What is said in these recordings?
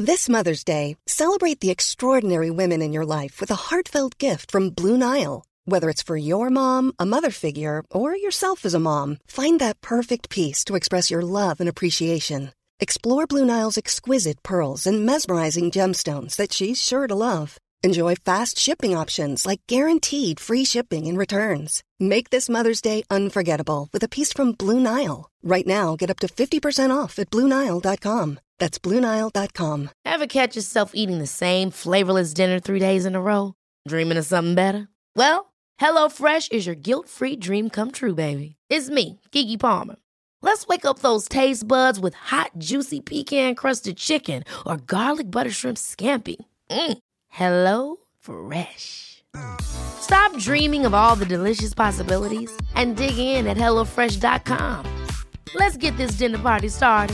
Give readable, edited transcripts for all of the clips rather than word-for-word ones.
This Mother's Day, celebrate the extraordinary women in your life with a heartfelt gift from Blue Nile. Whether it's for your mom, a mother figure, or yourself as a mom, find that perfect piece to express your love and appreciation. Explore Blue Nile's exquisite pearls and mesmerizing gemstones that she's sure to love. Enjoy fast shipping options like guaranteed free shipping and returns. Make this Mother's Day unforgettable with a piece from Blue Nile. Right now, get up to 50% off at BlueNile.com. That's BlueNile.com. Ever catch yourself eating the same flavorless dinner 3 days in a row? Dreaming of something better? Well, HelloFresh is your guilt-free dream come true, baby. It's me, Keke Palmer. Let's wake up those taste buds with hot, juicy pecan-crusted chicken or garlic butter shrimp scampi. Hello Fresh. Stop dreaming of all the delicious possibilities and dig in at HelloFresh.com. Let's get this dinner party started.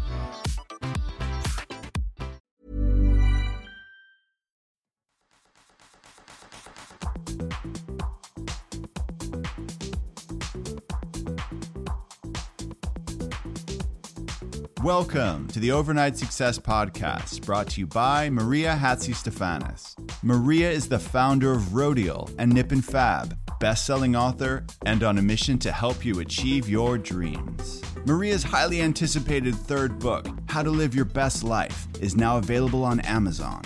Welcome to the Overnight Success Podcast, brought to you by Maria Hatzistefanis. Maria is the founder of Rodial and Nip and Fab, best-selling author, and on a mission to help you achieve your dreams. Maria's highly anticipated third book, How to Live Your Best Life, is now available on Amazon.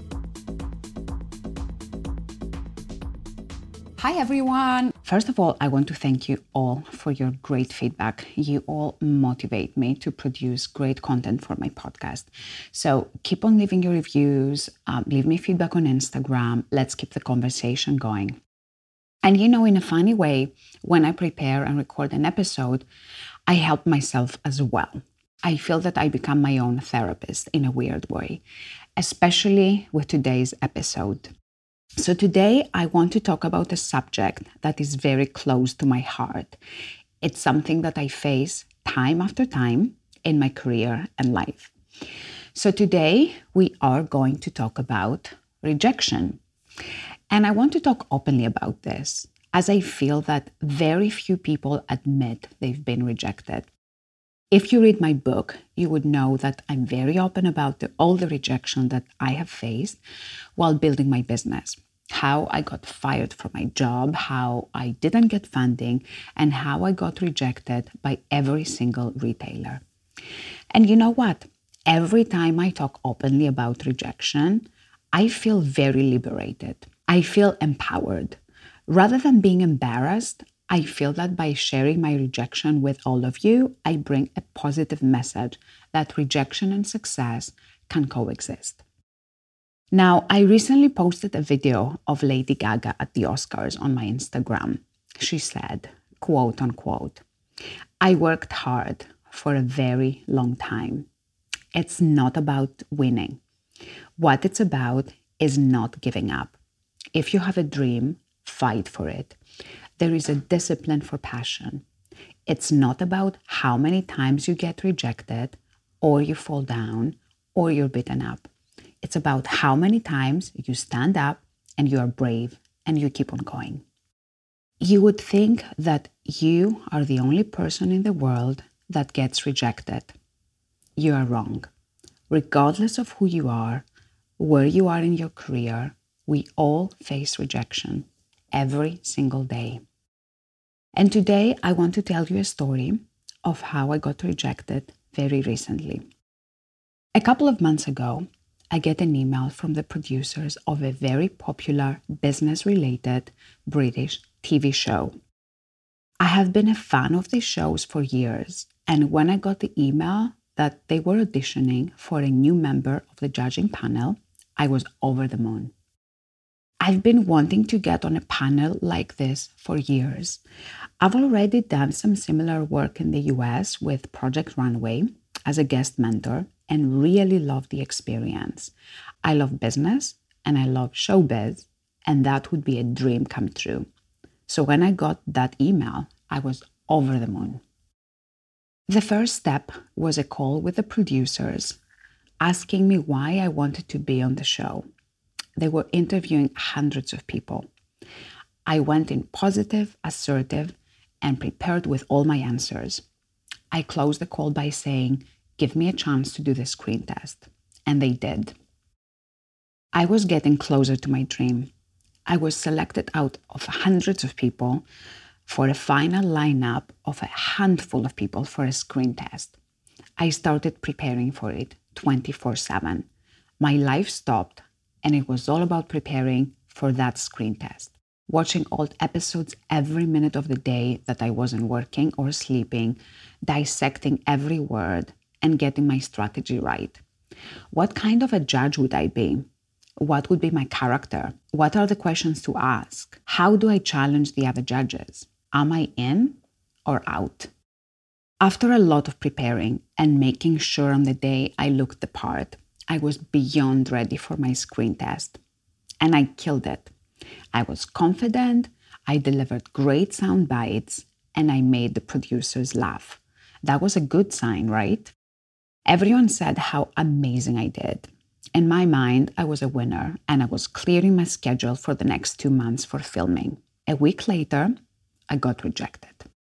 Hi everyone! First of all, I want to thank you all for your great feedback. You all motivate me to produce great content for my podcast. So keep on leaving your reviews, leave me feedback on Instagram. Let's keep the conversation going. And you know, in a funny way, when I prepare and record an episode, I help myself as well. I feel that I become my own therapist in a weird way, especially with today's episode. So today I want to talk about a subject that is very close to my heart. It's something that I face time after time in my career and life. So today we are going to talk about rejection. And I want to talk openly about this, as I feel that very few people admit they've been rejected. If you read my book, you would know that I'm very open about all the rejection that I have faced while building my business. How I got fired from my job, how I didn't get funding, and how I got rejected by every single retailer. And you know what? Every time I talk openly about rejection, I feel very liberated. I feel empowered. Rather than being embarrassed, I feel that by sharing my rejection with all of you, I bring a positive message that rejection and success can coexist. Now, I recently posted a video of Lady Gaga at the Oscars on my Instagram. She said, quote unquote, "I worked hard for a very long time. It's not about winning. What it's about is not giving up. If you have a dream, fight for it. There is a discipline for passion. It's not about how many times you get rejected, or you fall down, or you're beaten up. It's about how many times you stand up and you are brave and you keep on going." You would think that you are the only person in the world that gets rejected. You are wrong. Regardless of who you are, where you are in your career, we all face rejection every single day. And today I want to tell you a story of how I got rejected very recently. A couple of months ago, I get an email from the producers of a very popular business-related British TV show. I have been a fan of these shows for years, and when I got the email that they were auditioning for a new member of the judging panel, I was over the moon. I've been wanting to get on a panel like this for years. I've already done some similar work in the US with Project Runway as a guest mentor, and really love the experience. I love business and I love showbiz, and that would be a dream come true. So when I got that email, I was over the moon. The first step was a call with the producers asking me why I wanted to be on the show. They were interviewing hundreds of people. I went in positive, assertive, and prepared with all my answers. I closed the call by saying, "Give me a chance to do the screen test." and they did. I was getting closer to my dream. I was selected out of hundreds of people for a final lineup of a handful of people for a screen test. I started preparing for it 24/7. My life stopped, and it was all about preparing for that screen test. Watching old episodes every minute of the day that I wasn't working or sleeping, dissecting every word, and getting my strategy right. What kind of a judge would I be? What would be my character? What are the questions to ask? How do I challenge the other judges? Am I in or out? After a lot of preparing and making sure on the day I looked the part, I was beyond ready for my screen test. And I killed it. I was confident, I delivered great sound bites, and I made the producers laugh. That was a good sign, right? Everyone said how amazing I did. In my mind, I was a winner, and I was clearing my schedule for the next 2 months for filming. A week later, I got rejected.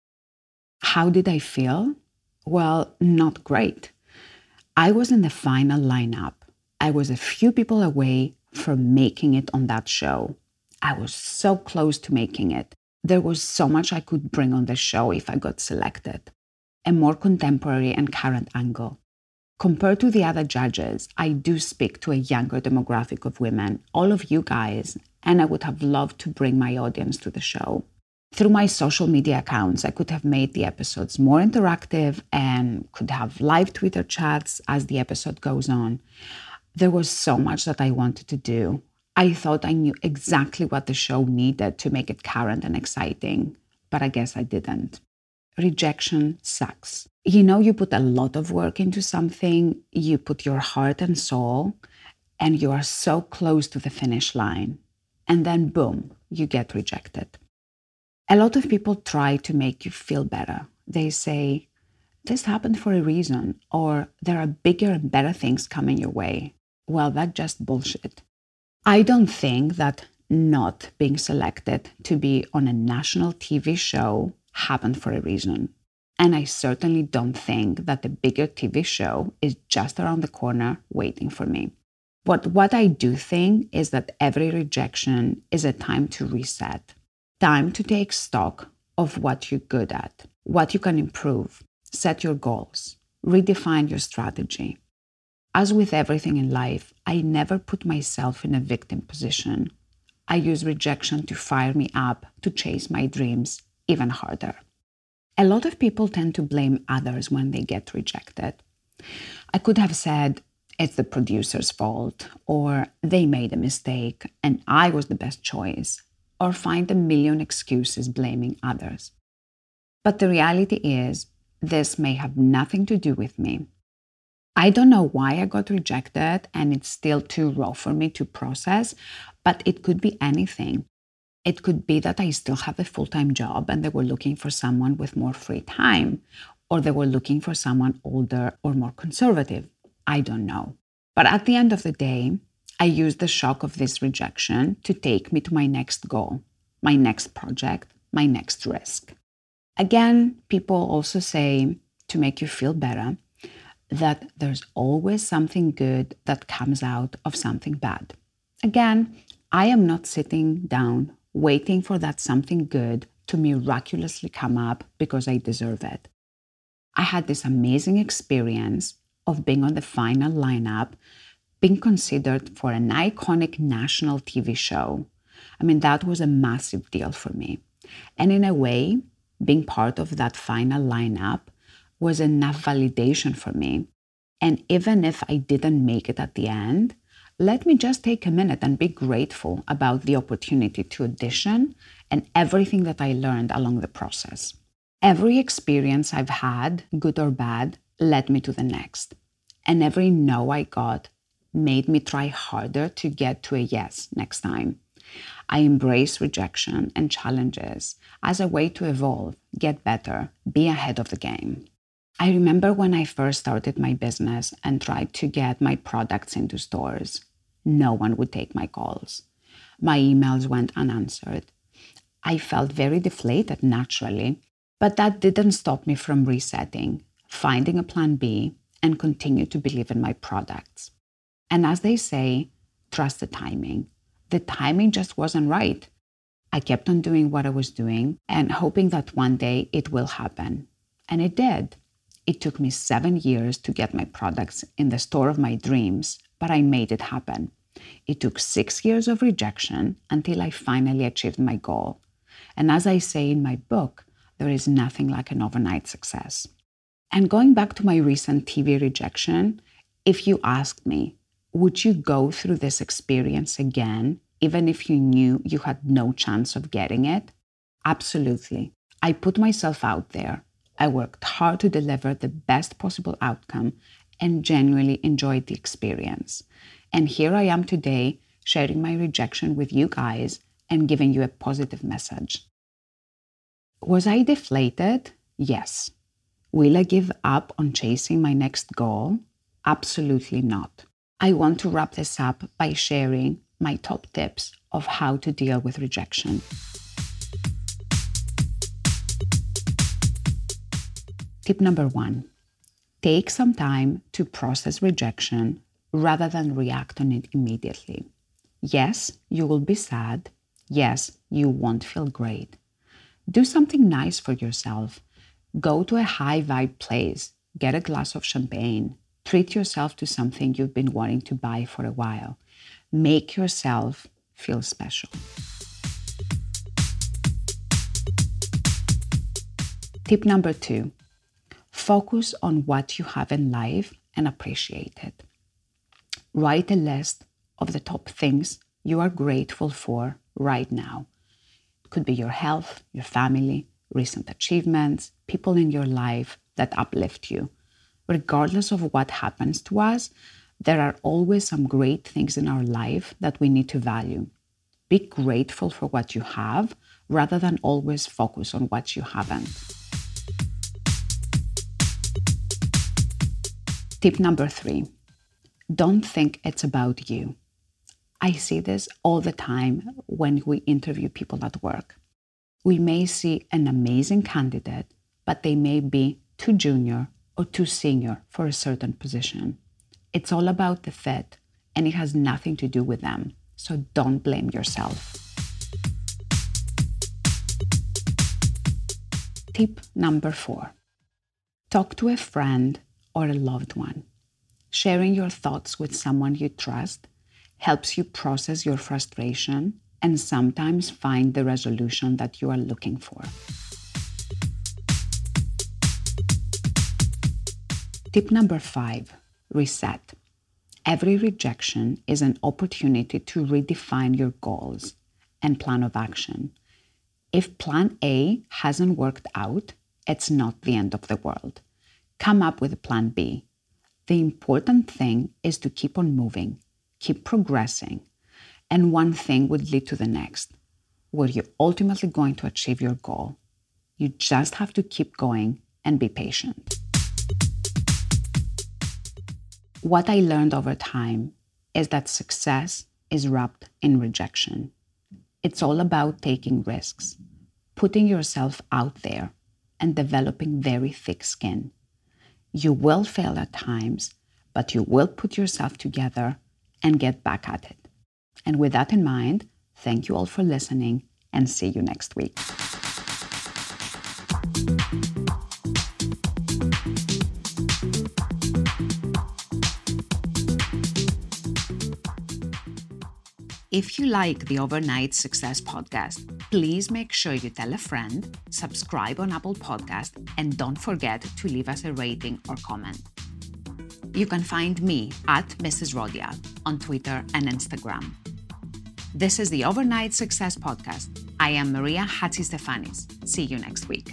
How did I feel? Well, not great. I was in the final lineup. I was a few people away from making it on that show. I was so close to making it. There was so much I could bring on the show if I got selected. A more contemporary and current angle. Compared to the other judges, I do speak to a younger demographic of women, all of you guys, and I would have loved to bring my audience to the show. Through my social media accounts, I could have made the episodes more interactive and could have live Twitter chats as the episode goes on. There was so much that I wanted to do. I thought I knew exactly what the show needed to make it current and exciting, but I guess I didn't. Rejection sucks. You know, you put a lot of work into something, you put your heart and soul, and you are so close to the finish line. And then boom, you get rejected. A lot of people try to make you feel better. They say, this happened for a reason, or there are bigger and better things coming your way. Well, that's just bullshit. I don't think that not being selected to be on a national TV show happened for a reason. And I certainly don't think that the bigger TV show is just around the corner waiting for me. But what I do think is that every rejection is a time to reset. Time to take stock of what you're good at, what you can improve, set your goals, redefine your strategy. As with everything in life, I never put myself in a victim position. I use rejection to fire me up to chase my dreams even harder. A lot of people tend to blame others when they get rejected. I could have said, it's the producer's fault, or they made a mistake and I was the best choice, or find a million excuses blaming others. But the reality is, this may have nothing to do with me. I don't know why I got rejected, and it's still too raw for me to process, but it could be anything. It could be that I still have a full-time job and they were looking for someone with more free time, or they were looking for someone older or more conservative. I don't know. But at the end of the day, I used the shock of this rejection to take me to my next goal, my next project, my next risk. Again, people also say, to make you feel better, that there's always something good that comes out of something bad. Again, I am not sitting down waiting for that something good to miraculously come up because I deserve it. I had this amazing experience of being on the final lineup, being considered for an iconic national TV show. I mean, that was a massive deal for me. And in a way, being part of that final lineup was enough validation for me. And even if I didn't make it at the end, let me just take a minute and be grateful about the opportunity to audition and everything that I learned along the process. Every experience I've had, good or bad, led me to the next. And every no I got made me try harder to get to a yes next time. I embrace rejection and challenges as a way to evolve, get better, be ahead of the game. I remember when I first started my business and tried to get my products into stores. No one would take my calls. My emails went unanswered. I felt very deflated naturally, but that didn't stop me from resetting, finding a plan B, and continue to believe in my products. And as they say, trust the timing. The timing just wasn't right. I kept on doing what I was doing and hoping that one day it will happen. And it did. It took me 7 years to get my products in the store of my dreams, but I made it happen. It took 6 years of rejection until I finally achieved my goal. And as I say in my book, there is nothing like an overnight success. And going back to my recent TV rejection, if you asked me, would you go through this experience again, even if you knew you had no chance of getting it? Absolutely. I put myself out there. I worked hard to deliver the best possible outcome and genuinely enjoyed the experience. And here I am today, sharing my rejection with you guys and giving you a positive message. Was I deflated? Yes. Will I give up on chasing my next goal? Absolutely not. I want to wrap this up by sharing my top tips of how to deal with rejection. Tip number 1, take some time to process rejection rather than react on it immediately. Yes, you will be sad. Yes, you won't feel great. Do something nice for yourself. Go to a high vibe place, get a glass of champagne, treat yourself to something you've been wanting to buy for a while. Make yourself feel special. Tip number 2, focus on what you have in life and appreciate it. Write a list of the top things you are grateful for right now. It could be your health, your family, recent achievements, people in your life that uplift you. Regardless of what happens to us, there are always some great things in our life that we need to value. Be grateful for what you have rather than always focus on what you haven't. Tip number 3, don't think it's about you. I see this all the time when we interview people at work. We may see an amazing candidate, but they may be too junior or too senior for a certain position. It's all about the fit, and it has nothing to do with them. So don't blame yourself. Tip number 4, talk to a friend or a loved one. Sharing your thoughts with someone you trust helps you process your frustration and sometimes find the resolution that you are looking for. Tip number 5, reset. Every rejection is an opportunity to redefine your goals and plan of action. If plan A hasn't worked out, it's not the end of the world. Come up with a plan B. The important thing is to keep on moving, keep progressing, and one thing would lead to the next, where you're ultimately going to achieve your goal. You just have to keep going and be patient. What I learned over time is that success is wrapped in rejection. It's all about taking risks, putting yourself out there, and developing very thick skin. You will fail at times, but you will put yourself together and get back at it. And with that in mind, thank you all for listening and see you next week. If you like the Overnight Success Podcast, please make sure you tell a friend, subscribe on Apple Podcast, and don't forget to leave us a rating or comment. You can find me at Mrs. Rodial on Twitter and Instagram. This is the Overnight Success Podcast. I am Maria Hatzistefanis. See you next week.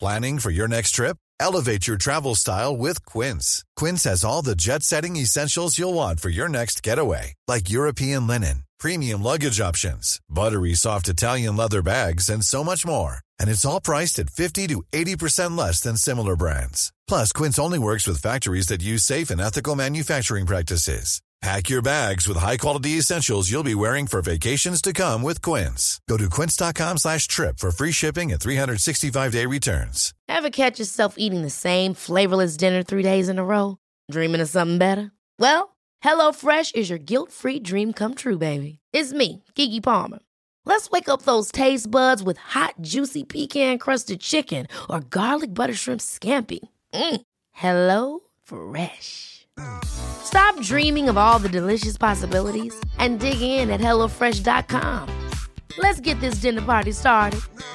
Planning for your next trip? Elevate your travel style with Quince. Quince has all the jet-setting essentials you'll want for your next getaway, like European linen, premium luggage options, buttery soft Italian leather bags, and so much more. And it's all priced at 50 to 80% less than similar brands. Plus, Quince only works with factories that use safe and ethical manufacturing practices. Pack your bags with high-quality essentials you'll be wearing for vacations to come with Quince. Go to quince.com/trip for free shipping and 365-day returns. Ever catch yourself eating the same flavorless dinner 3 days in a row? Dreaming of something better? Well, HelloFresh is your guilt-free dream come true, baby. It's me, Keke Palmer. Let's wake up those taste buds with hot, juicy pecan-crusted chicken or garlic butter shrimp scampi. Hello Fresh. Stop dreaming of all the delicious possibilities and dig in at HelloFresh.com. Let's get this dinner party started.